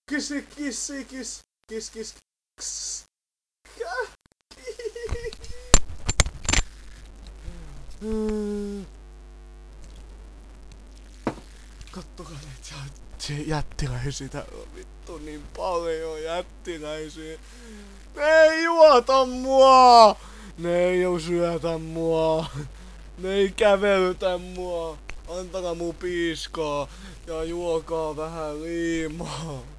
Kiss. Ks. Kattokaa näitä jättiläisiä, täällä on vittu niin paljon jättiläisiä. Ne ei juota mua! Ne ei syötä mua! Ne ei kävelytä mua! Antakaa mun piiskaa ja juokaa vähän liimaa.